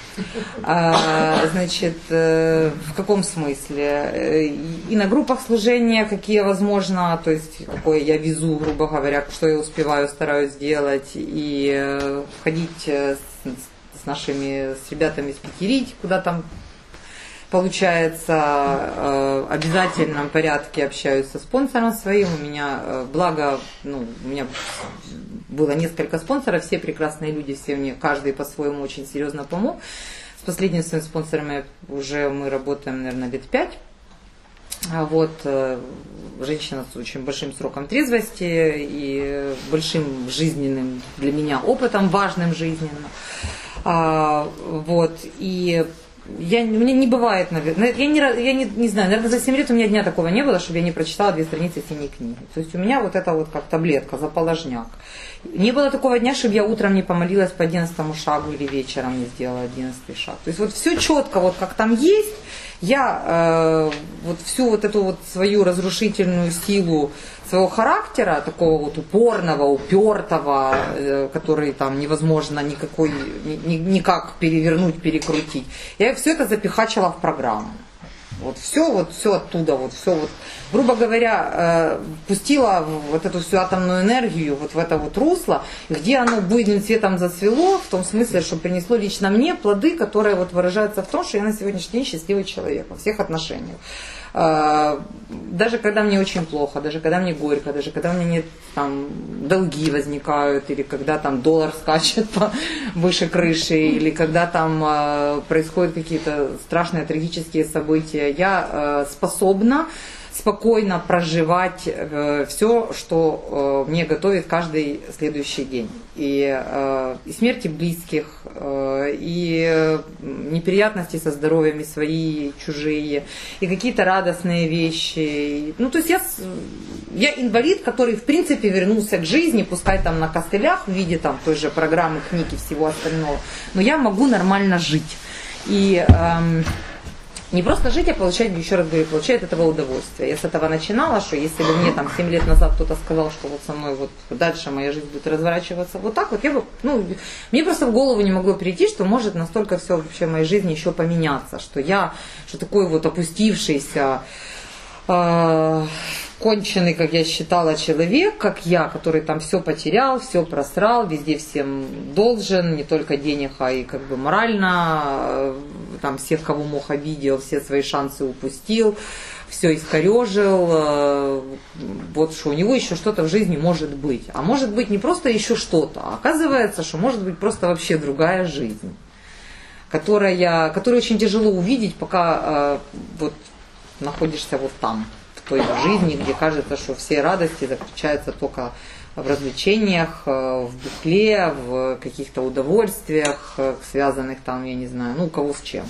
Speaker 1: Значит, в каком смысле? И на группах служения, какие возможно, то есть какое я везу, грубо говоря, что я успеваю, стараюсь сделать, и входить с нашими, с ребятами спикерить, куда там получается, в обязательном порядке общаюсь со спонсором своим. У меня, благо, ну, у меня было несколько спонсоров, все прекрасные люди, все мне, каждый по-своему очень серьезно помог. С последним своим спонсором уже мы работаем, наверное, лет пять. Вот, женщина с очень большим сроком трезвости и большим жизненным для меня опытом, важным жизненно. Вот, и Я, у меня не бывает, наверное, я, не, я не, не знаю, наверное, за семь лет у меня дня такого не было, чтобы я не прочитала две страницы синей книги. То есть у меня вот это вот как таблетка, заположняк. Не было такого дня, чтобы я утром не помолилась по одиннадцатому шагу или вечером не сделала одиннадцатый шаг. То есть вот все четко, вот как там есть, я э, вот всю вот эту вот свою разрушительную силу своего характера, такого вот упорного, упертого, э, который там невозможно никакой, ни, никак перевернуть, перекрутить, я все это запихачила в программу. Вот все, вот все оттуда, вот все вот, грубо говоря, э, пустила вот эту всю атомную энергию вот в это вот русло, где оно буйным цветом зацвело, в том смысле, что принесло лично мне плоды, которые вот выражаются в том, что я на сегодняшний день счастливый человек во всех отношениях. Даже когда мне очень плохо, даже когда мне горько, даже когда у меня нет, там, долги возникают, или когда там доллар скачет выше крыши, или когда там происходят какие-то страшные трагические события, я способна спокойно проживать э, все, что э, мне готовит каждый следующий день. И, э, и смерти близких, э, и неприятности со здоровьем, и свои, и чужие, и какие-то радостные вещи. Ну, то есть я, я инвалид, который, в принципе, вернулся к жизни, пускай там на костылях в виде там, той же программы, книги, всего остального, но я могу нормально жить. И... Э, Не просто жить, а получать, еще раз говорю, получать от этого удовольствие. Я с этого начинала, что если бы мне там семь лет назад кто-то сказал, что вот со мной вот дальше моя жизнь будет разворачиваться вот так вот, я бы, ну, мне просто в голову не могло прийти, что может настолько все вообще в моей жизни еще поменяться, что я, что такой вот опустившийся, э, конченый, как я считала, человек, как я, который там все потерял, все просрал, везде всем должен, не только денег, а и как бы морально, там всех, кого мог, обидел, все свои шансы упустил, все искорежил, вот что у него еще что-то в жизни может быть. А может быть не просто еще что-то, а оказывается, что может быть просто вообще другая жизнь, которая, которую очень тяжело увидеть, пока вот находишься вот там, в той жизни, где кажется, что все радости заключаются только в развлечениях, в бухле, в каких-то удовольствиях, связанных там, я не знаю, ну, у кого с чем.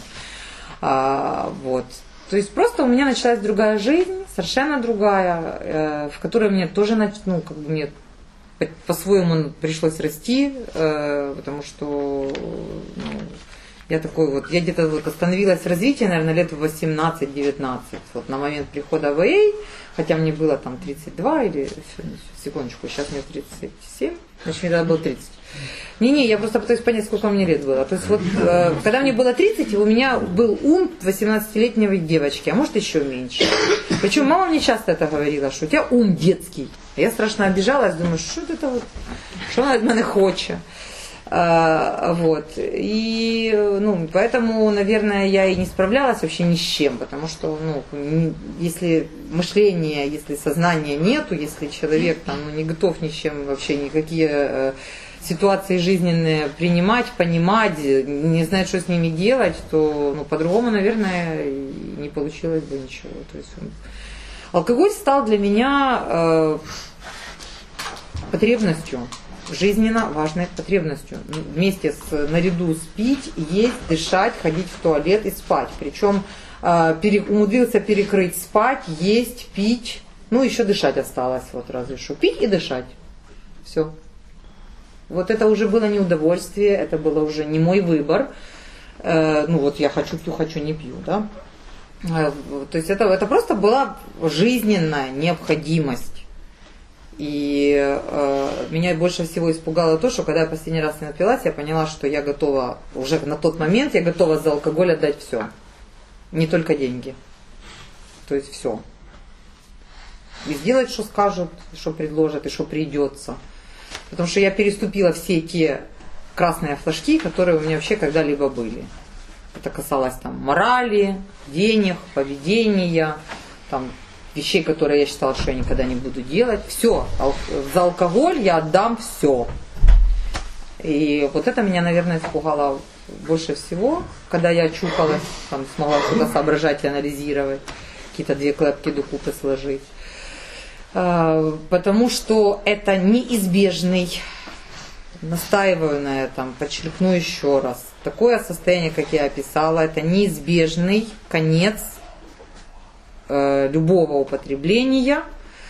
Speaker 1: А, вот. То есть просто у меня началась другая жизнь, совершенно другая, э, в которой мне тоже, ну, как бы мне по-своему пришлось расти, э, потому что... Ну, я такой вот, я где-то вот остановилась в развитии, наверное, лет в восемнадцать-девятнадцать, вот на момент прихода в эй, хотя мне было там тридцать два или, секундочку, сейчас мне тридцать семь, значит, мне тогда было тридцать. Не-не, я просто пытаюсь понять, сколько мне лет было. То есть вот, э, когда мне было тридцать, у меня был ум восемнадцатилетней девочки, а может еще меньше. Причем мама мне часто это говорила, что у тебя ум детский. Я страшно обижалась, думаю, что это вот, что она от меня хочет. А, вот. И, ну, поэтому, наверное, я и не справлялась вообще ни с чем, потому что, ну, если мышления, если сознания нету, если человек там, ну, не готов ни с чем вообще никакие э, ситуации жизненные принимать, понимать, не знает, что с ними делать, то, ну, по-другому, наверное, не получилось бы ничего. То есть, алкоголь стал для меня э, потребностью. Жизненно важной потребностью. Вместе с, наряду с пить, есть, дышать, ходить в туалет и спать. Причем э, пере, умудрился перекрыть спать, есть, пить, ну еще дышать осталось, вот разве что. Пить и дышать. Все. Вот это уже было не удовольствие, это было уже не мой выбор. Э, ну вот я хочу, пью, хочу, не пью, да. Э, то есть это, это просто была жизненная необходимость. И э, меня больше всего испугало то, что когда я последний раз не напилась, я поняла, что я готова, уже на тот момент я готова за алкоголь отдать все. Не только деньги. То есть все. И сделать, что скажут, что предложат и что придется. Потому что я переступила все те красные флажки, которые у меня вообще когда-либо были. Это касалось там морали, денег, поведения, там, вещей, которые я считала, что я никогда не буду делать. Все. За алкоголь я отдам все. И вот это меня, наверное, испугало больше всего, когда я чухалась, там, смогла что-то соображать и анализировать, какие-то две клепки докупы сложить. Потому что это неизбежный, настаиваю на этом, подчеркну еще раз, такое состояние, как я описала, это неизбежный конец любого употребления,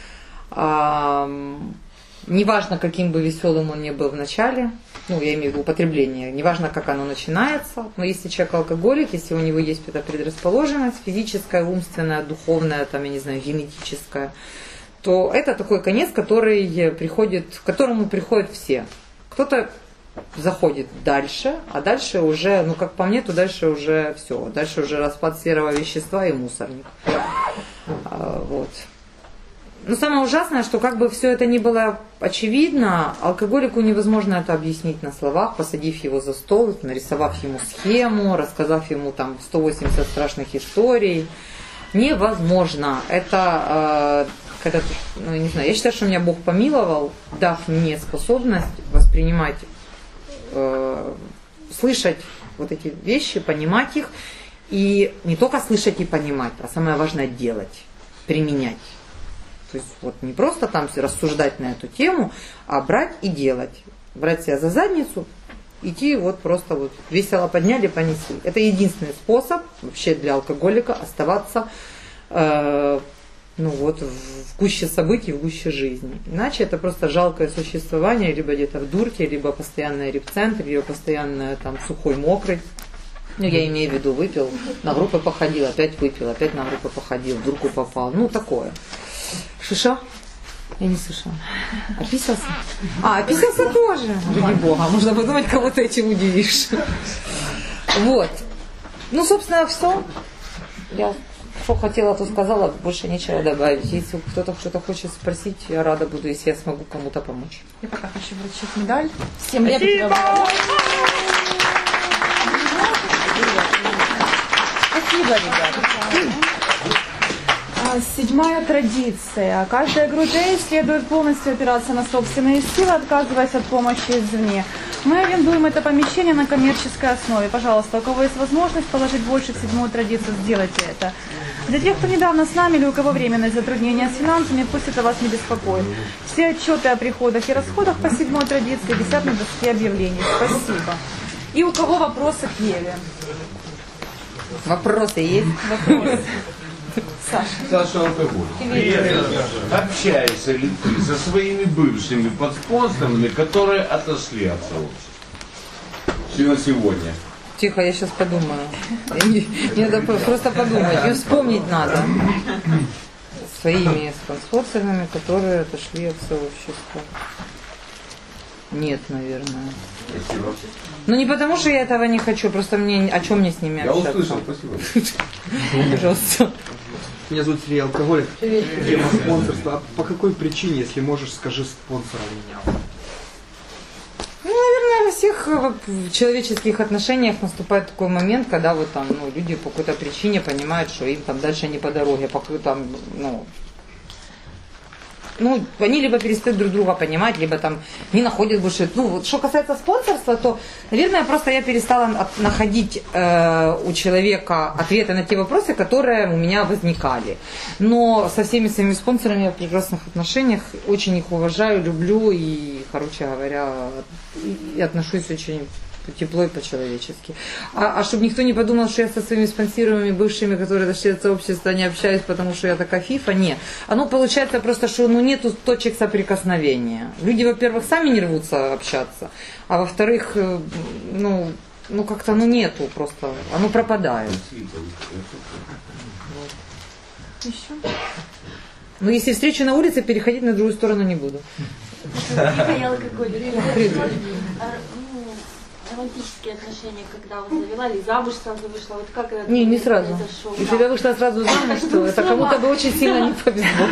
Speaker 1: неважно, каким бы веселым он ни был в начале, ну, я имею в виду употребление, неважно, как оно начинается, но если человек алкоголик, если у него есть эта предрасположенность физическая, умственная, духовная, там, я не знаю, генетическая, то это такой конец, который приходит, к которому приходят все. Кто-то заходит дальше, а дальше уже, ну как по мне, то дальше уже все. Дальше уже распад серого вещества и мусорник. А, вот. Но самое ужасное, что как бы все это ни было очевидно, алкоголику невозможно это объяснить на словах, посадив его за стол, нарисовав ему схему, рассказав ему там сто восемьдесят страшных историй, невозможно. Это, э, когда, ну, не знаю, я считаю, что меня Бог помиловал, дав мне способность воспринимать, э, слышать вот эти вещи, понимать их, и не только слышать и понимать, а самое важное делать, применять. То есть вот не просто там рассуждать на эту тему, а брать и делать. Брать себя за задницу, идти вот просто вот весело подняли, понесли. Это единственный способ вообще для алкоголика оставаться э, ну вот, в гуще событий, в гуще жизни. Иначе это просто жалкое существование, либо где-то в дурке, либо постоянное репцентр, либо постоянное там сухой, мокрый. Ну, я имею в виду, выпил, на группы походил, опять выпил, опять на группы походил, в дурку попал. Ну, такое. Шиша? Я не слышала. Описался? А, описался тоже. Ради Бога. Можно подумать, кого ты этим удивишь. Вот. Ну, собственно, все. Я что хотела, то сказала. Больше нечего добавить. Если кто-то что-то хочет спросить, я рада буду, если я смогу кому-то помочь.
Speaker 2: Я пока хочу вручить медаль. Всем
Speaker 1: Спасибо! Спасибо, ребята.
Speaker 2: Седьмая традиция. Каждая группе следует полностью опираться на собственные силы, отказываясь от помощи извне. Мы арендуем это помещение на коммерческой основе. Пожалуйста, у кого есть возможность положить больше в седьмую традицию, сделайте это. Для тех, кто недавно с нами или у кого временные затруднения с финансами, пусть это вас не беспокоит. Все отчеты о приходах и расходах по седьмой традиции висят на доске объявлений. Спасибо. И у кого вопросы к Еве?
Speaker 1: Вопросы есть? Вопросы.
Speaker 3: Саша. Саша алкоголь. Привет. Общаешься ли ты со своими бывшими подспонсорами, которые отошли от сообщества? Все на сегодня.
Speaker 1: Тихо, я сейчас подумаю. Мне надо просто подумать. Мне вспомнить надо. Своими спонсорами, которые отошли от сообщества. Нет, наверное.
Speaker 3: Спасибо.
Speaker 1: Ну не потому, что я этого не хочу, просто мне о чем мне с ними общаться.
Speaker 3: Я услышал, спасибо.
Speaker 1: Пожалуйста.
Speaker 4: Меня зовут Сергей Алкоголик. Тема спонсорства. А по какой причине, если можешь, скажи спонсора меня?
Speaker 1: Ну, наверное, во всех человеческих отношениях наступает такой момент, когда вот там, ну, люди по какой-то причине понимают, что им там дальше не по дороге, по там, ну, ну, они либо перестают друг друга понимать, либо там не находят больше. Ну, вот что касается спонсорства, то, наверное, просто я перестала от, находить э, у человека ответы на те вопросы, которые у меня возникали. Но со всеми своими спонсорами я в прекрасных отношениях, очень их уважаю, люблю и, короче говоря, и отношусь очень тепло и по-человечески. А, а чтобы никто не подумал, что я со своими спонсируемыми бывшими, которые дошли от сообщества, не общаюсь, потому что я такая фифа, нет. Оно получается просто, что ну, нету точек соприкосновения. Люди, во-первых, сами не рвутся общаться, а во-вторых, ну, ну как-то ну нету просто, оно пропадает.
Speaker 2: Еще?
Speaker 1: Ну, если встречу на улице, переходить на другую сторону не буду.
Speaker 5: Михаил Алкоголик. Романтические отношения, когда вы завела, или замуж сразу вышла, вот как это
Speaker 1: Не, не сразу.
Speaker 5: произошло?
Speaker 1: Если я вышла сразу замуж, то это кому-то бы очень сильно не повезло.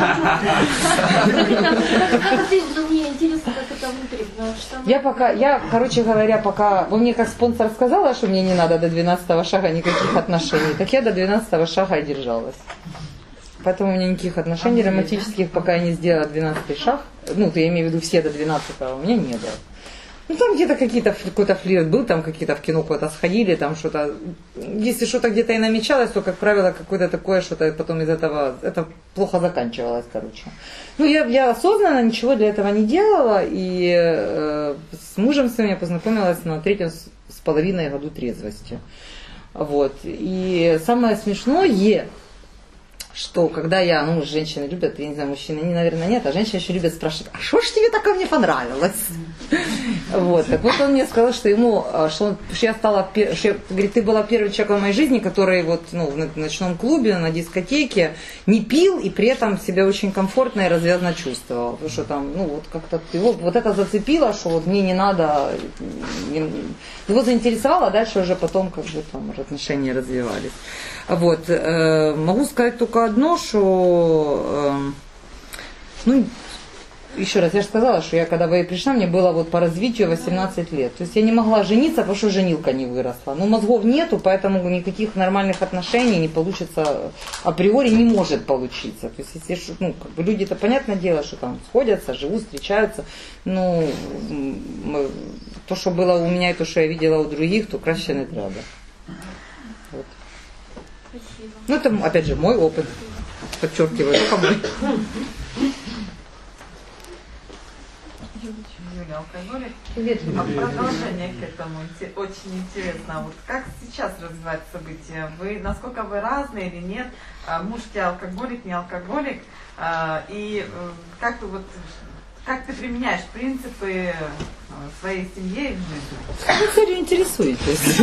Speaker 5: Мне интересно, как это внутри, потому что...
Speaker 1: Я пока, я, короче говоря, пока, вы мне как спонсор сказала, что мне не надо до двенадцатого шага никаких отношений, так я до двенадцатого шага и держалась. Поэтому у меня никаких отношений романтических, пока я не сделала двенадцатый шаг, ну, я имею в виду все до двенадцатого, у меня не было. Ну, там где-то какие-то, какой-то флирт был, там какие-то в кино куда-то сходили, там что-то, если что-то где-то и намечалось, то, как правило, какое-то такое, что-то потом из этого, это плохо заканчивалось, короче. Ну, я, я осознанно ничего для этого не делала, и э, с мужем своим я познакомилась на третьем с, с половиной году трезвости. Вот, и самое смешное, что когда я, ну, женщины любят, я не знаю, мужчины, они, наверное, нет, а женщины еще любят спрашивать, а что ж тебе такое мне понравилось? Вот, так вот он мне сказал, что ему, что, он, что я стала, что я, говорит, ты была первым человеком в моей жизни, который вот, ну, в ночном клубе, на дискотеке не пил и при этом себя очень комфортно и развязно чувствовал. Потому что там, ну, вот как-то его вот это зацепило, что вот мне не надо, не, его заинтересовало, а дальше уже потом как бы там уже отношения развивались. Вот, э, могу сказать только одно, что, э, ну, еще раз, я же сказала, что я когда бы пришла, мне было вот по развитию восемнадцать лет. То есть я не могла жениться, потому что женилка не выросла. Но мозгов нету, поэтому никаких нормальных отношений не получится, априори не может получиться. То есть если, ну, как бы люди-то, понятное дело, что там сходятся, живут, встречаются. Ну, то, что было у меня и то, что я видела у других, то краще не треба. Вот.
Speaker 5: Спасибо.
Speaker 1: Ну, это, опять же, мой опыт. Подчеркиваю, только мой.
Speaker 6: Юля, алкоголик. А продолжение к этому очень интересно. Вот как сейчас развиваются события? Вы, насколько вы разные или нет? Муж тебе алкоголик, не алкоголик? И как ты вот, как ты применяешь принципы своей семьи и жизни?
Speaker 1: Вы все интересуетесь.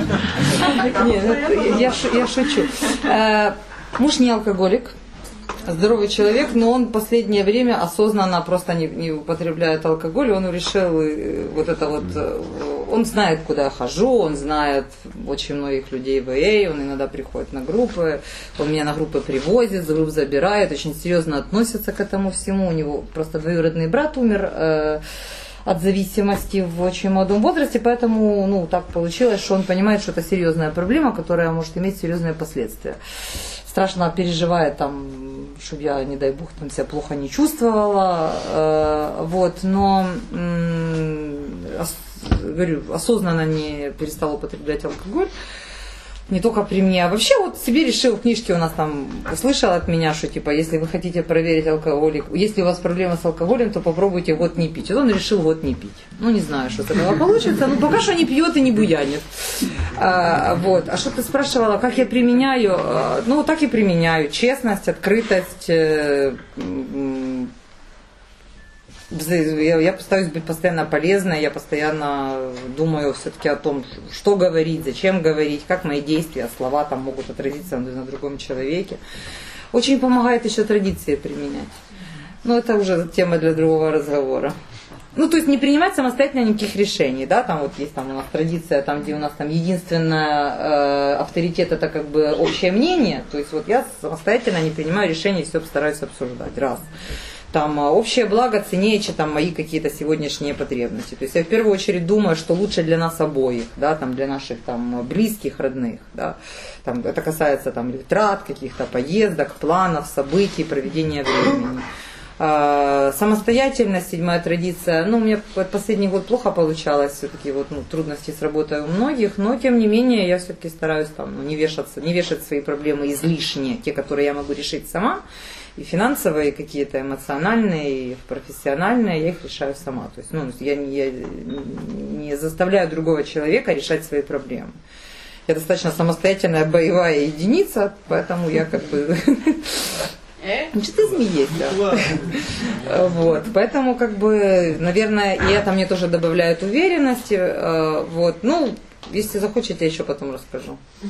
Speaker 1: Нет, я шучу. Муж не алкоголик. Здоровый человек, но он в последнее время осознанно просто не, не употребляет алкоголь, он решил вот это вот, он знает, куда я хожу, он знает очень многих людей в эй эй, он иногда приходит на группы, он меня на группы привозит, с групп забирает, очень серьезно относится к этому всему, у него просто двоюродный брат умер э, от зависимости в очень молодом возрасте, поэтому, ну, так получилось, что он понимает, что это серьезная проблема, которая может иметь серьезные последствия. Страшно переживает там, чтобы я, не дай бог, там себя плохо не чувствовала, э, вот, но, э, ос, говорю, осознанно не перестала употреблять алкоголь, не только при мне, а вообще вот себе решил, в книжке у нас там услышал от меня, что типа, если вы хотите проверить алкоголик, если у вас проблема с алкоголем, то попробуйте год не пить. Вот он решил год не пить. Ну, не знаю, что с этого получится, но пока что не пьет и не буянит. А, вот. А что ты спрашивала, как я применяю? Ну, так и применяю. Честность, открытость. Я, я пытаюсь быть постоянно полезной, я постоянно думаю все-таки о том, что говорить, зачем говорить, как мои действия, слова там могут отразиться на, на другом человеке. Очень помогает еще традиции применять. Но это уже тема для другого разговора. Ну, то есть не принимать самостоятельно никаких решений, да, там вот есть там у нас традиция, там, где у нас там единственное э, авторитет, это как бы общее мнение, то есть вот я самостоятельно не принимаю решений, все стараюсь обсуждать, раз. Там общее благо ценнее, чем там мои какие-то сегодняшние потребности. То есть я в первую очередь думаю, что лучше для нас обоих, да, там, для наших там, близких, родных. Да. Там, это касается там, трат, каких-то поездок, планов, событий, проведения времени. А, самостоятельность, седьмая традиция. Ну, у меня последний год плохо получалось, все-таки вот, ну, трудности с работой у многих, но тем не менее я все-таки стараюсь там, ну, не вешаться, не вешать свои проблемы излишние, те, которые я могу решить сама. И финансовые, и какие-то эмоциональные, и профессиональные, я их решаю сама. То есть, ну, я, не, я не заставляю другого человека решать свои проблемы. Я достаточно самостоятельная боевая единица, поэтому я как бы... Что ты смеешься? Вот, поэтому как бы, наверное, и это мне тоже добавляет уверенности. Вот, ну, если захочете, я еще потом расскажу.